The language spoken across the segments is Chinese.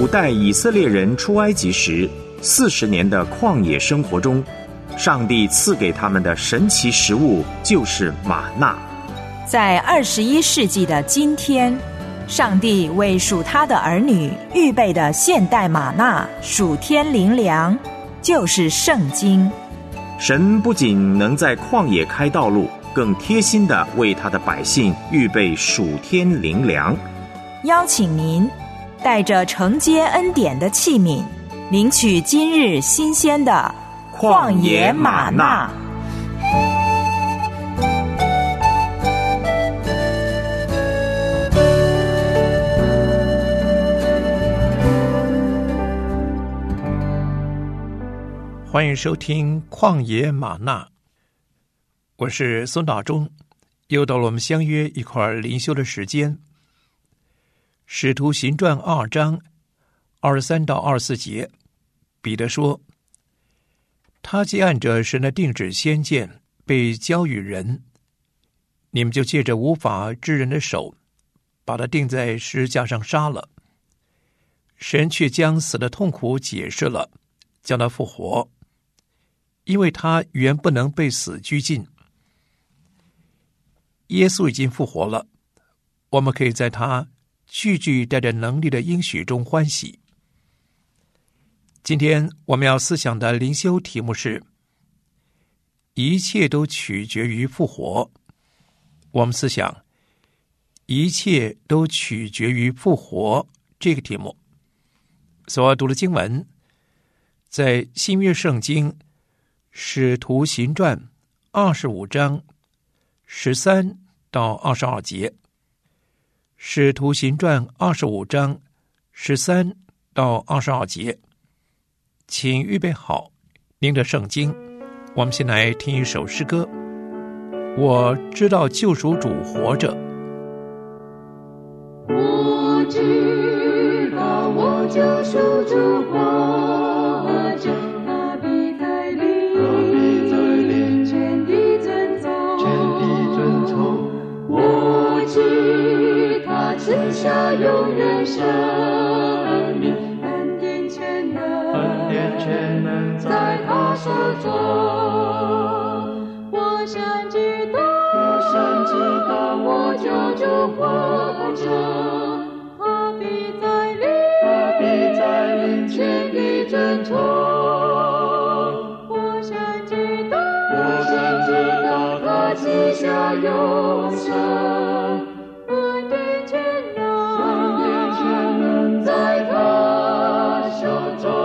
古代以色列人出埃及时40年的旷野生活中，上帝赐给他们的神奇食物就是玛纳。 在21世纪的今天，上帝为属他的儿女预备的现代玛纳属天灵粮，就是圣经。 神不仅能在旷野开道路，更贴心地为他的百姓预备属天灵粮。 邀请您带着承接恩典的器皿，领取今日新鲜的旷野玛纳。 欢迎收听旷野玛纳，我是孙大中，又到了我们相约一块灵修的时间。使徒行传2章23到24节，彼得说，他既按着神的定旨先见被交与人，你们就借着无法之人的手把他钉在十字架上杀了。神却将死的痛苦解释了，将他复活，因为他原不能被死拘禁。耶稣已经复活了，我们可以在他句句带着能力的应许中欢喜。今天我们要思想的灵修题目是一切都取决于复活。我们思想一切都取决于复活这个题目。所读的经文在新约圣经使徒行传25章13到22节。使徒行传25章13到22节，请预备好您的圣经。我们先来听一首诗歌。我知道救赎主活着。 我知道我救赎主活着，他必在临，全地遵从。我知他赐下永远生命，恩典全能在他手中。我深知道我救主活着，他必在临，全地遵从。我深知道他赐下永生，恩典全能在他手中。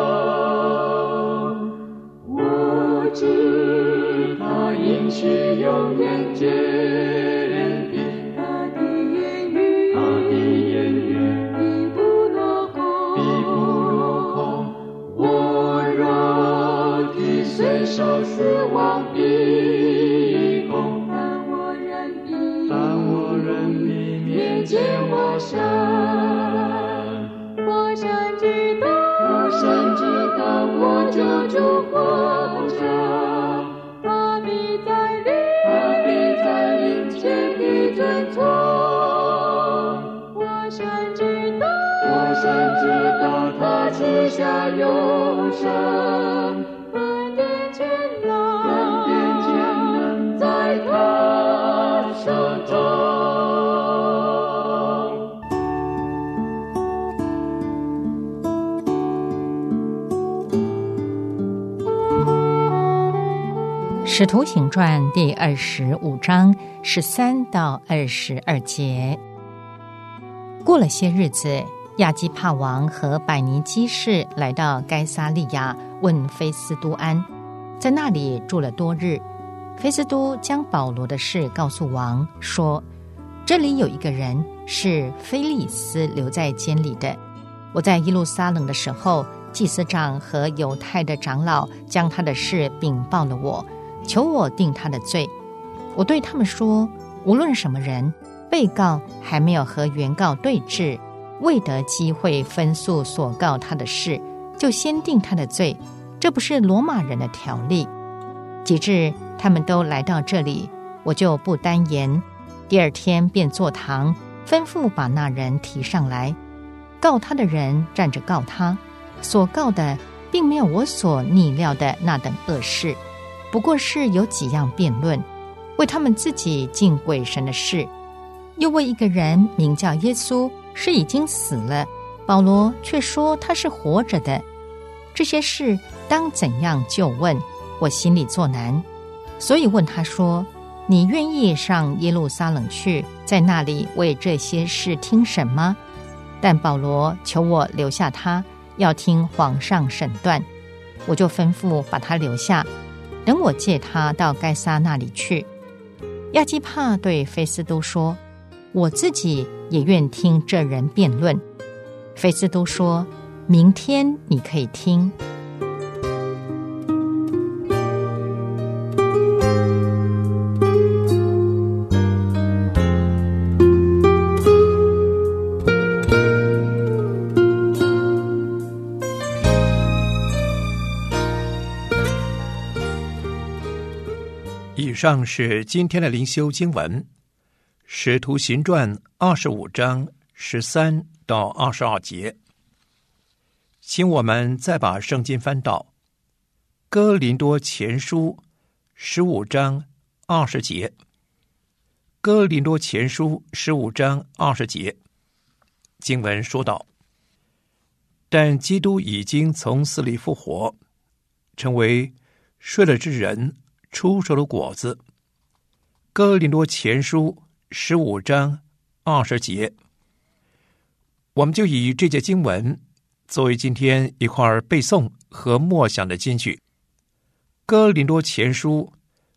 我知他应许永远坚定，他的言语必不落空。我肉体虽受死亡逼供，但我仍必面见我神。我深知道我救主活着，他必在临，全地遵从。我深知道他赐下永生，恩典全能在他手中。 使徒行传第25章13到22节。过了些日子，亚基帕王和百尼基士来到该撒利亚，问菲斯都安，在那里住了多日。菲斯都将保罗的事告诉王，说，这里有一个人是菲利斯留在监里的。我在耶路撒冷的时候，祭司长和犹太的长老将他的事禀报了我，求我定他的罪。我对他们说，无论什么人，被告还没有和原告对质，未得机会分诉所告他的事，就先定他的罪，这不是罗马人的条例。及至他们都来到这里，我就不单言。第二天便坐堂，吩咐把那人提上来。 告他的人站着告他，所告的并没有我所拟料的那等恶事，不过是有几样辩论，为他们自己敬鬼神的事。又为一个人名叫耶稣，是已经死了，保罗却说他是活着的。这些事当怎样就问，我心里作难，所以问他说，你愿意上耶路撒冷去，在那里为这些事听审吗？但保罗求我留下他，要听皇上审断。我就吩咐把他留下，等我借他到该撒那里去。亚基帕对菲斯都说，我自己也愿听这人辩论。菲斯都说，明天你可以听。 以上是今天的灵修经文，《使徒行传》25章13到22节。请我们再把圣经翻到《哥林多前书》15章20节，《哥林多前书》15章20节，经文说道：但基督已经从死里复活，成为睡了之人出熟的果子。哥林多前书15章20节，我们就以这节经文作为今天一块背诵和默想的金句。哥林多前书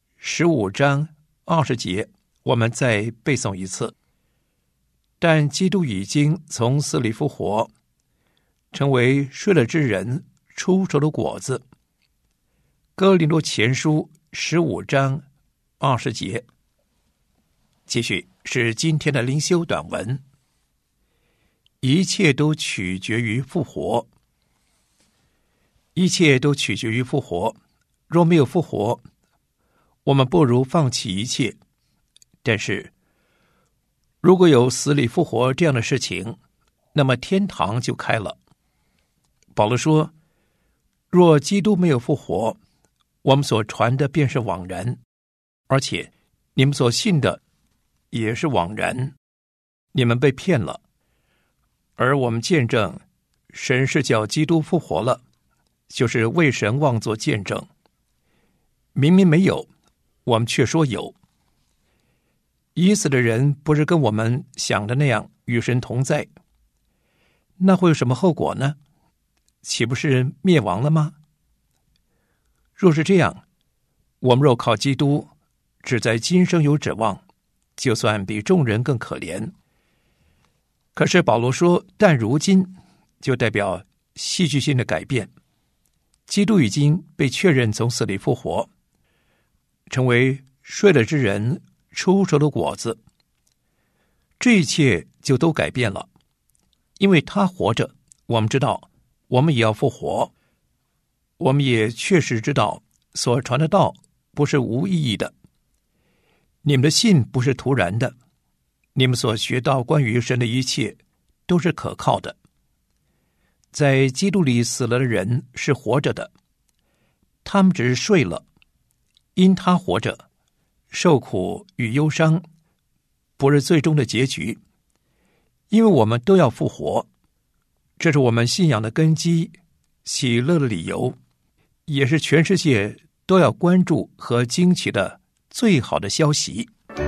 15章20节，我们再背诵一次。但基督已经从死里复活，成为睡了之人出熟的果子。哥林多前书15章20节。继续是今天的灵修短文。一切都取决于复活，一切都取决于复活。若没有复活，我们不如放弃一切。但是如果有死里复活这样的事情，那么天堂就开了。保罗说，若基督没有复活，我们所传的便是枉然，而且你们所信的也是枉然，你们被骗了。而我们见证神是叫基督复活了，就是为神妄作见证。明明没有，我们却说有。已死的人不是跟我们想的那样与神同在，那会有什么后果呢？岂不是灭亡了吗？若是这样，我们若靠基督只在今生有指望，就算比众人更可怜。可是保罗说，但如今，就代表戏剧性的改变。基督已经被确认从死里复活，成为睡了之人出熟的果子。这一切就都改变了，因为他活着，我们知道我们也要复活。我们也确实知道所传的道不是无意义的，你们的信不是突然的，你们所学到关于神的一切都是可靠的。在基督里死了的人是活着的，他们只是睡了，因他活着，受苦与忧伤不是最终的结局，因为我们都要复活。这是我们信仰的根基，喜乐的理由，也是全世界都要关注和惊奇的最好的消息。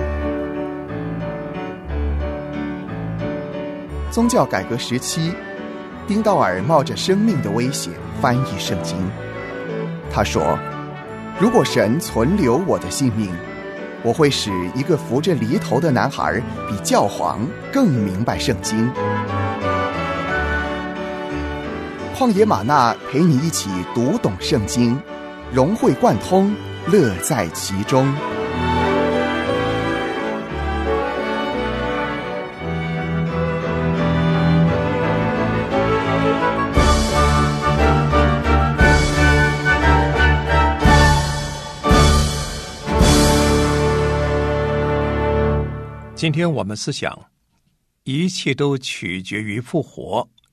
宗教改革时期，丁道尔冒着生命的危险翻译圣经。他说，如果神存留我的性命，我会使一个扶着犁头的男孩比教皇更明白圣经。旷野吗哪陪你一起读懂圣经，融会贯通，乐在其中。 今天我们思想，一切都取决于复活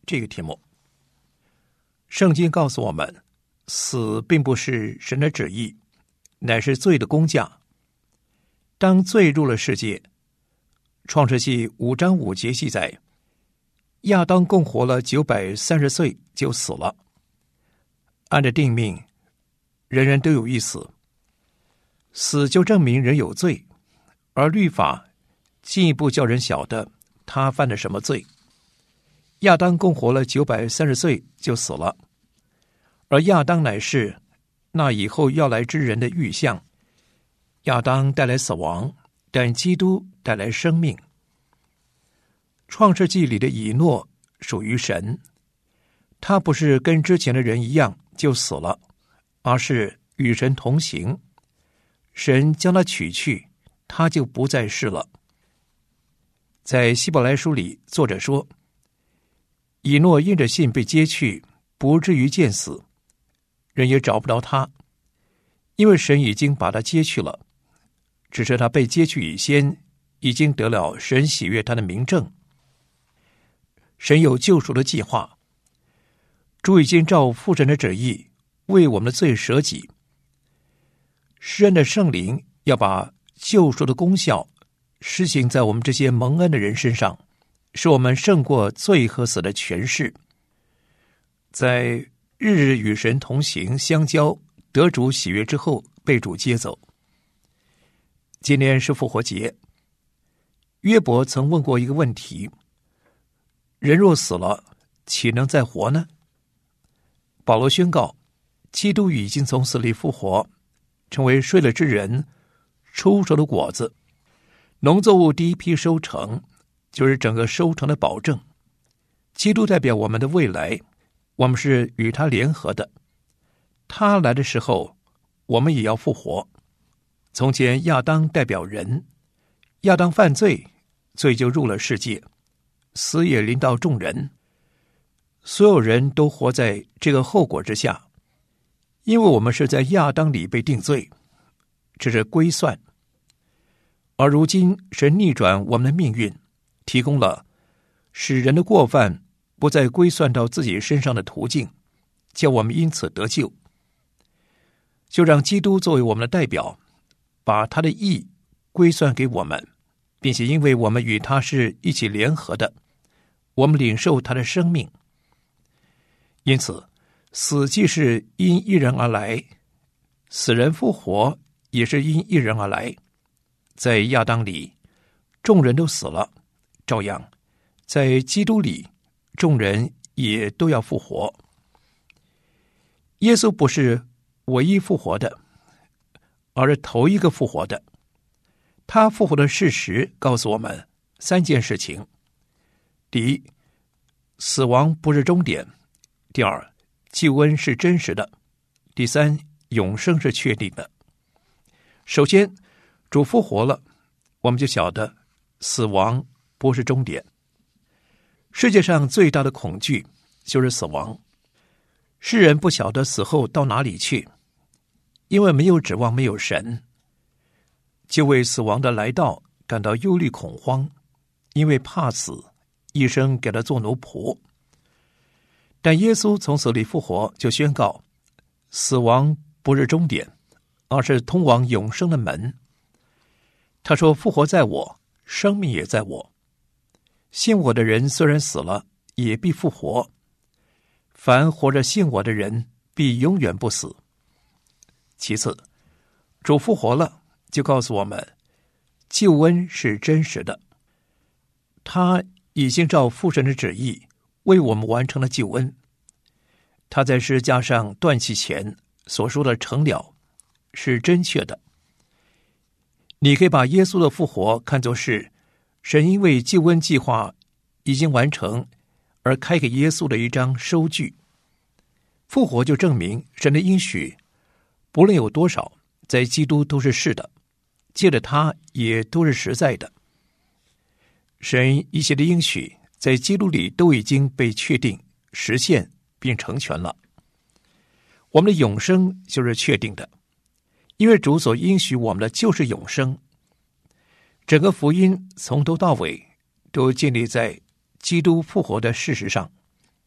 这个题目。圣经告诉我们，死并不是神的旨意，乃是罪的工价。当罪入了世界，创世纪5章5节记载，亚当共活了930岁就死了。按着定命，人人都有一死，死就证明人有罪，而律法进一步叫人晓得他犯了什么罪。亚当共活了930岁就死了，而亚当乃是那以后要来之人的预象。亚当带来死亡，但基督带来生命。创世纪里的以诺属于神，他不是跟之前的人一样就死了，而是与神同行。神将他取去，他就不再世了。在希伯来书里，作者说，以诺因着信被接去，不至于见死，人也找不着他，因为神已经把他接去了。只是他被接去以先，已经得了神喜悦他的明证。神有救赎的计划，主已经照父神的旨意为我们的罪舍己。施恩的圣灵要把救赎的功效施行在我们这些蒙恩的人身上，使我们胜过罪和死的权势，在日日与神同行相交，得主喜悦之后被主接走。今天是复活节，约伯曾问过一个问题：人若死了，岂能再活呢？保罗宣告，基督已经从死里复活，成为睡了之人出熟的果子。农作物第一批收成，就是整个收成的保证。基督代表我们的未来，我们是与他联合的。他来的时候，我们也要复活。从前亚当代表人，亚当犯罪，罪就入了世界，死也临到众人。所有人都活在这个后果之下，因为我们是在亚当里被定罪，这是归算。而如今神逆转我们的命运，提供了使人的过犯不再归算到自己身上的途径，叫我们因此得救。就让基督作为我们的代表，把他的义归算给我们，并且因为我们与他是一起联合的，我们领受他的生命。因此死既是因一人而来，死人复活也是因一人而来。在亚当里，众人都死了，照样在基督里，众人也都要复活。耶稣不是唯一复活的，而是头一个复活的。他复活的事实告诉我们3件事情：第一，死亡不是终点；第二，救恩是真实的；第三，永生是确定的。首先，主复活了，我们就晓得死亡不是终点。世界上最大的恐惧就是死亡。世人不晓得死后到哪里去，因为没有指望，没有神，就为死亡的来到感到忧虑恐慌，因为怕死，一生给他做奴仆。但耶稣从死里复活，就宣告死亡不是终点，而是通往永生的门。他说，复活在我，生命也在我。信我的人虽然死了，也必复活。凡活着信我的人，必永远不死。其次，主复活了，就告诉我们，救恩是真实的。他已经照父神的旨意为我们完成了救恩。他在十字架上断气前所说的成了，是真确的。你可以把耶稣的复活看作是神因为救恩计划已经完成而开给耶稣的一张收据。复活就证明神的应许不论有多少，在基督都是是的，借着他也都是实在的。神一切的应许在基督里都已经被确定、实现并成全了。我们的永生就是确定的，因为主所应许我们的就是永生。整个福音从头到尾都建立在基督复活的事实上。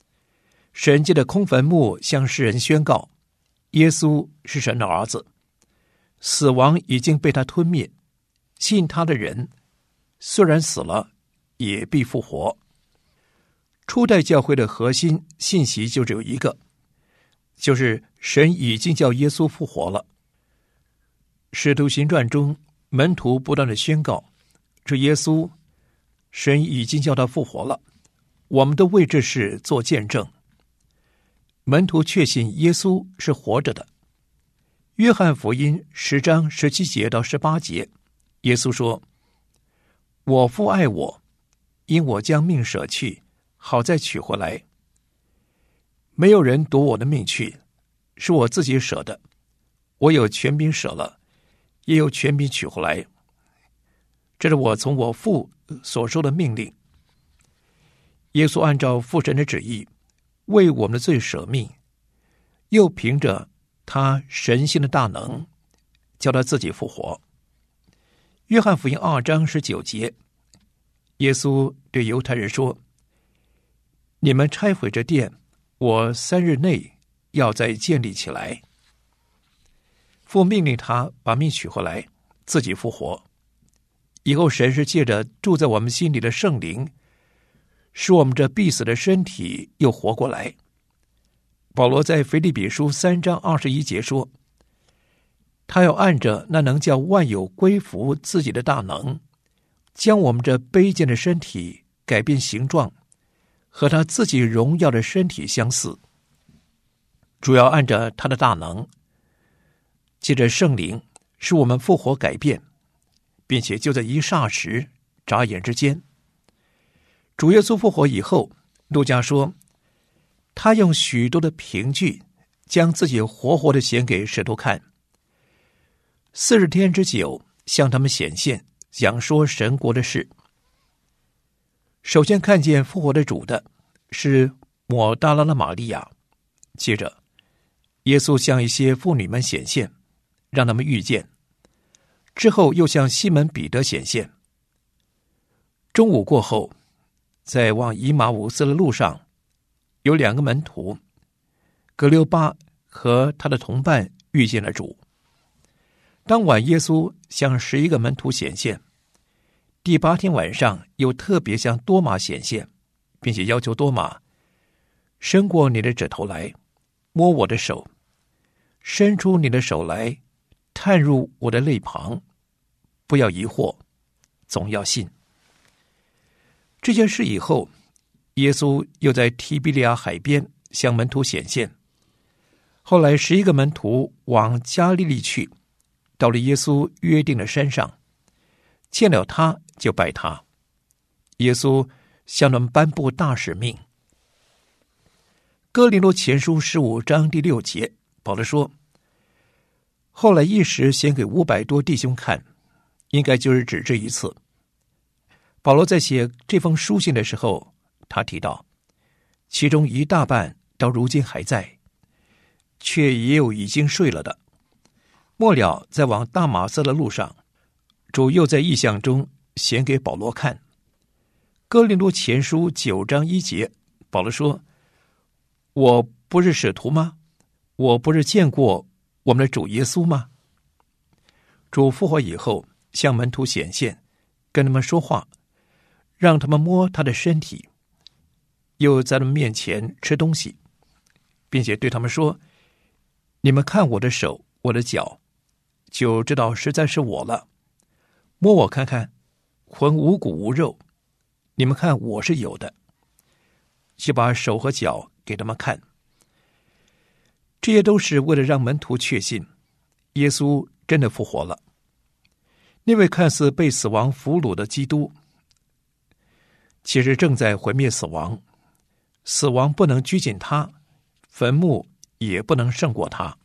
神借的空坟墓向世人宣告，耶稣是神的儿子，死亡已经被他吞灭，信他的人虽然死了，也必复活。初代教会的核心信息就只有一个，就是神已经叫耶稣复活了。使徒行传中，门徒不断的宣告，这耶稣，神已经叫他复活了，我们都为这事做见证。门徒确信耶稣是活着的。约翰福音10章17节到18节，耶稣说，我父爱我，因我将命舍去，好再取回来。没有人夺我的命去，是我自己舍的，我有权柄舍了，也有权柄取回来。这是我从我父所受的命令。耶稣按照父神的旨意，为我们的罪舍命，又凭着他神性的大能，叫他自己复活。约翰福音2章19节，耶稣对犹太人说，你们拆毁这殿，我3日内要再建立起来。父命令他把命取回来，自己复活。以后神是借着住在我们心里的圣灵，使我们这必死的身体又活过来。保罗在腓立比书3章21节说，他要按着那能叫万有归服自己的大能，将我们这卑贱的身体改变形状，和他自己荣耀的身体相似。主要按着他的大能，借着圣灵使我们复活改变，并且就在一霎时眨眼之间。主耶稣复活以后，路加说，他用许多的凭据将自己活活的显给使徒看，40天之久向他们显现，讲说神国的事。首先看见复活的主的是抹大拉的玛利亚，接着耶稣向一些妇女们显现，让他们遇见，之后又向西门彼得显现。中午过后，在往以马忤斯的路上，有2个门徒，格留巴和他的同伴遇见了主。当晚耶稣向11个门徒显现，第8天晚上又特别向多马显现，并且要求多马伸过你的指头来，摸我的手，伸出你的手来，探入我的肋旁，不要疑惑，总要信。这件事以后，耶稣又在提比利亚海边向门徒显现。后来11个门徒往加利利去，到了耶稣约定的山上，见了他就拜他。耶稣向他们颁布大使命。哥林多前书15章第6节，保罗说，后来一时显给500多弟兄看，应该就是指这一次。保罗在写这封书信的时候，他提到其中一大半到如今还在，却也有已经睡了的。末了在往大马色的路上，主又在异象中显给保罗看。哥林多前书9章1节，保罗说，我不是使徒吗？我不是见过我们的主耶稣吗？主复活以后向门徒显现，跟他们说话，让他们摸他的身体，又在他们面前吃东西，并且对他们说，你们看我的手，我的脚，就知道实在是我了。摸我看看，浑无骨无肉，你们看我是有的。就把手和脚给他们看。这些都是为了让门徒确信耶稣真的复活了。那位看似被死亡俘虏的基督，其实正在毁灭死亡，死亡不能拘谨他，坟墓也不能胜过他。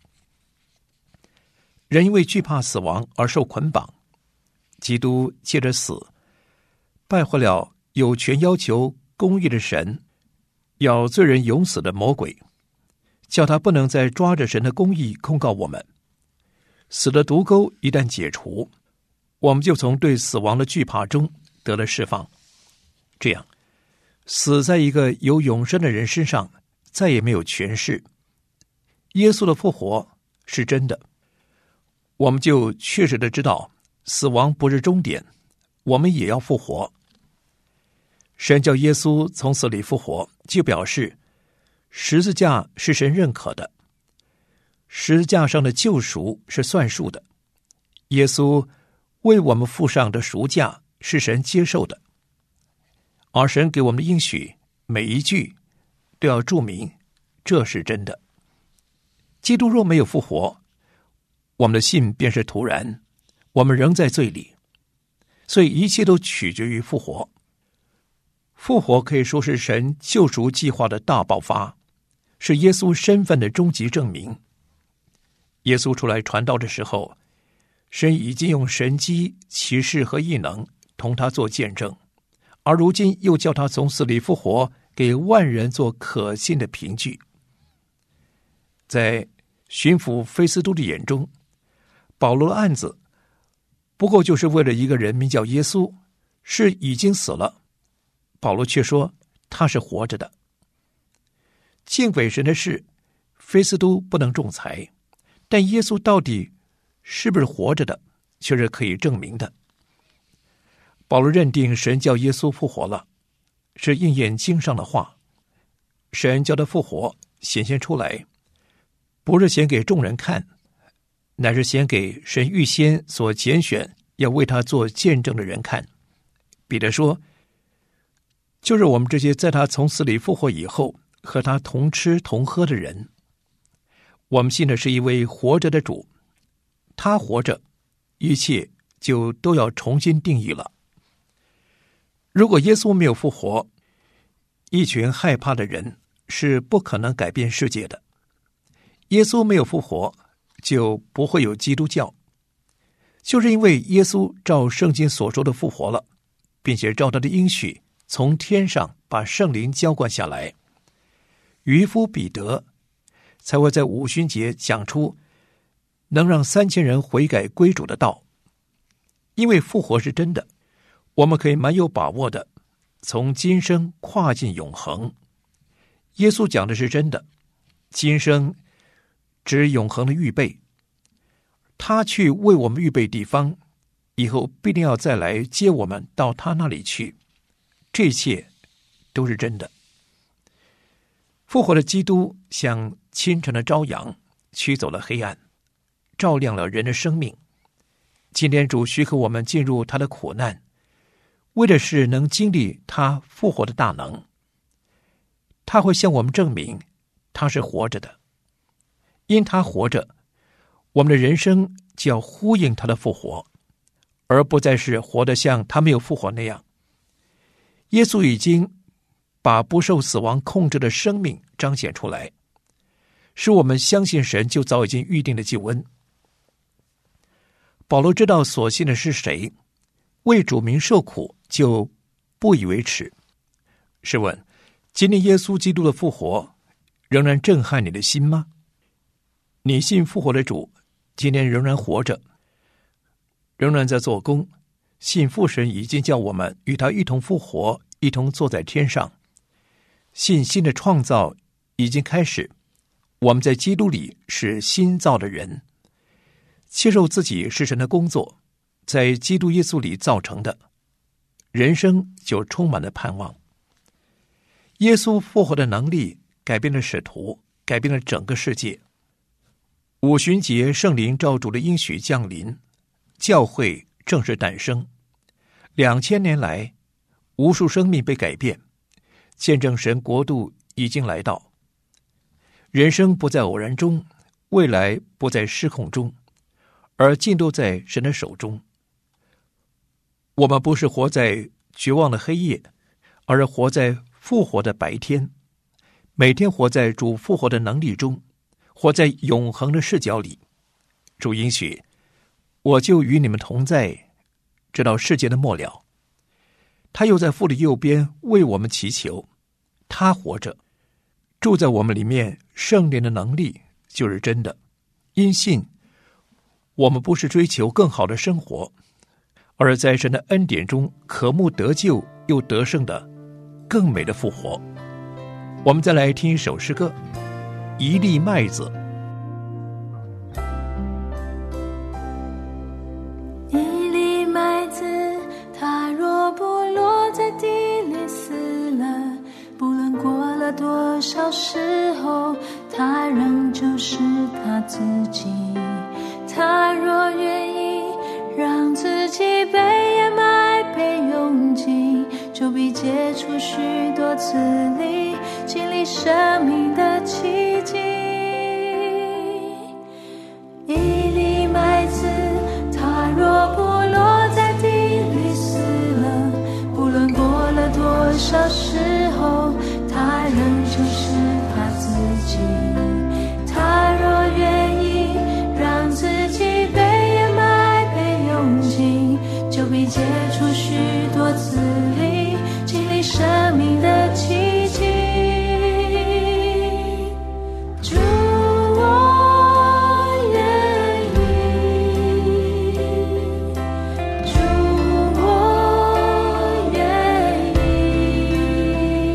人因为惧怕死亡而受捆绑，基督借着死败坏了有权要求公义的神，要罪人永死的魔鬼，叫他不能再抓着神的公义控告我们。死的毒钩一旦解除，我们就从对死亡的惧怕中得了释放。这样，死在一个有永生的人身上再也没有权势。耶稣的复活是真的，我们就确实的知道死亡不是终点，我们也要复活。神叫耶稣从死里复活，就表示十字架是神认可的，十字架上的救赎是算数的，耶稣为我们付上的赎价是神接受的，而神给我们的应许每一句都要注明这是真的。基督若没有复活，我们的信便是徒然，我们仍在罪里，所以一切都取决于复活。复活可以说是神救赎计划的大爆发，是耶稣身份的终极证明。耶稣出来传道的时候，神已经用神迹、奇事和异能同他做见证，而如今又叫他从死里复活，给万人做可信的凭据。在巡抚菲斯都的眼中，保罗的案子不过就是为了一个人名叫耶稣，是已经死了，保罗却说他是活着的。敬畏神的事，菲斯都不能仲裁，但耶稣到底是不是活着的，却是可以证明的。保罗认定神叫耶稣复活了，是应验经上的话，神叫他复活显现出来，不是显给众人看，乃是显给神预先所拣选要为他做见证的人看。彼得说，就是我们这些在他从死里复活以后和他同吃同喝的人。我们信的是一位活着的主，他活着，一切就都要重新定义了。如果耶稣没有复活，一群害怕的人是不可能改变世界的。耶稣没有复活，就不会有基督教。就是因为耶稣照圣经所说的复活了，并且照他的应许从天上把圣灵浇灌下来，渔夫彼得才会在五旬节讲出能让3000人悔改归主的道。因为复活是真的，我们可以蛮有把握的从今生跨进永恒。耶稣讲的是真的，今生指永恒的预备，他去为我们预备地方，以后必定要再来接我们到他那里去，这一切都是真的。复活的基督像清晨的朝阳，驱走了黑暗，照亮了人的生命。今天主许可我们进入他的苦难，为的是能经历他复活的大能。他会向我们证明他是活着的，因他活着，我们的人生就要呼应他的复活，而不再是活得像他没有复活那样。耶稣已经把不受死亡控制的生命彰显出来，使我们相信神就早已经预定的救恩。保罗知道所信的是谁，为主名受苦就不以为耻。试问，今天耶稣基督的复活仍然震撼你的心吗？你信复活的主今天仍然活着，仍然在做工，信父神已经叫我们与他一同复活，一同坐在天上。信心的创造已经开始，我们在基督里是新造的人，接受自己是神的工作，在基督耶稣里造成的，人生就充满了盼望。耶稣复活的能力改变了使徒，改变了整个世界。五旬节圣灵照主的应许降临，教会正式诞生。2000年来，无数生命被改变，见证神国度已经来到。人生不在偶然中，未来不在失控中，而尽都在神的手中。我们不是活在绝望的黑夜，而是活在复活的白天，每天活在主复活的能力中，活在永恒的视角里。主应许，我就与你们同在，直到世界的末了。他又在父的右边为我们祈求，他活着，住在我们里面，圣灵的能力就是真的。因信，我们不是追求更好的生活，而在神的恩典中渴慕得救又得胜的更美的复活。 我们再来听一首诗歌，一粒麦子。 一粒麦子，它若不落在地里死了，不论过了多少时候，它仍旧是它自己。它若愿意让自己被掩埋被用尽，就必结出许多子粒，经历生命的奇迹。一粒麦子，它若不落在地里死了，不论过了多少时候，它仍旧是它自己。它若愿意让自己被掩埋被用尽，就必结出许多子粒，经历生命的奇迹。主，我愿意，主，我愿意，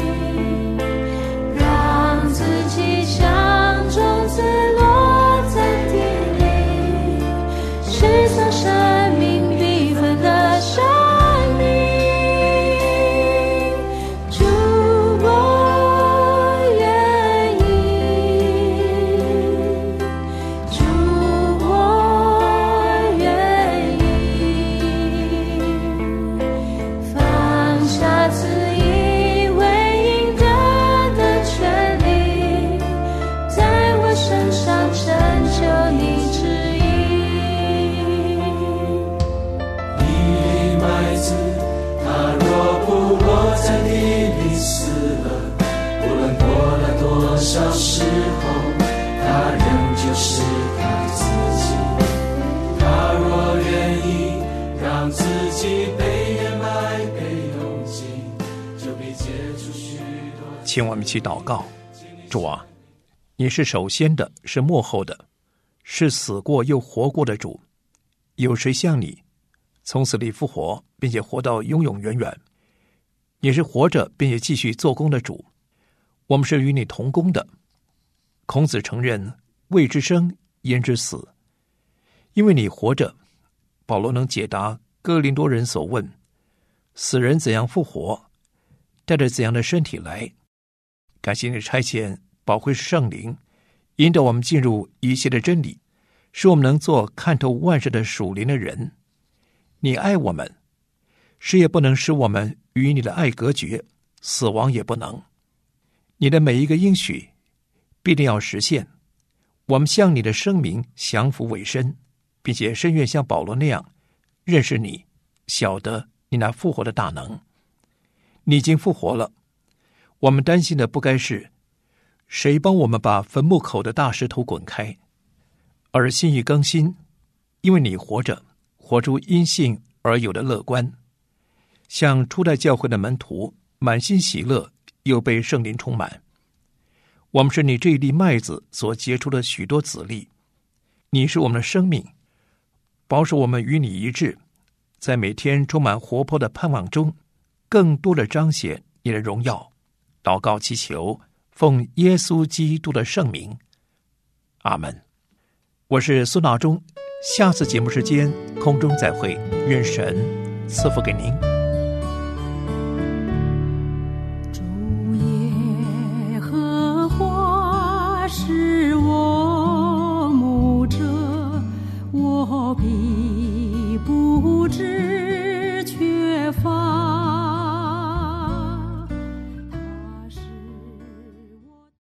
让自己像种子落在地里，释放生命必分的生命。主，我愿意，主，我愿意，放下自以为应得的权利，在我身上成就你旨意。 一粒麦子，它若不落在地里死了，不论过了多少时候，它仍旧是它自己。它若愿意让自己被掩埋被用尽，就必结出许多。 请我们一起祷告。主啊，你是首先的，是末后的，是死过又活过的主。有谁像你，从死里复活，并且活到永永远远？你是活着并且继续做工的主，我们是与你同工的。孔子承认未知生焉知死，因为你活着。保罗能解答哥林多人所问，死人怎样复活，带着怎样的身体来。感谢你差遣宝贵圣灵，引导我们进入一切的真理，使我们能做看透万事的属灵的人。你爱我们，谁也不能使我们与你的爱隔绝，死亡也不能。你的每一个应许必定要实现。我们向你的声明降服委身，并且深愿像保罗那样认识你，晓得你那复活的大能。你已经复活了，我们担心的不该是谁帮我们把坟墓口的大石头滚开，而心意更新，因为你活着，活出因信而有的乐观，像初代教会的门徒，满心喜乐，又被圣灵充满。我们是你这一粒麦子所结出的许多子粒，你是我们的生命，保守我们与你一致，在每天充满活泼的盼望中，更多的彰显你的荣耀。祷告祈求，奉耶稣基督的圣名，阿们。我是苏纳中，下次节目时间空中再会，愿神赐福给您。 主耶和华是我牧者，我必不致缺乏。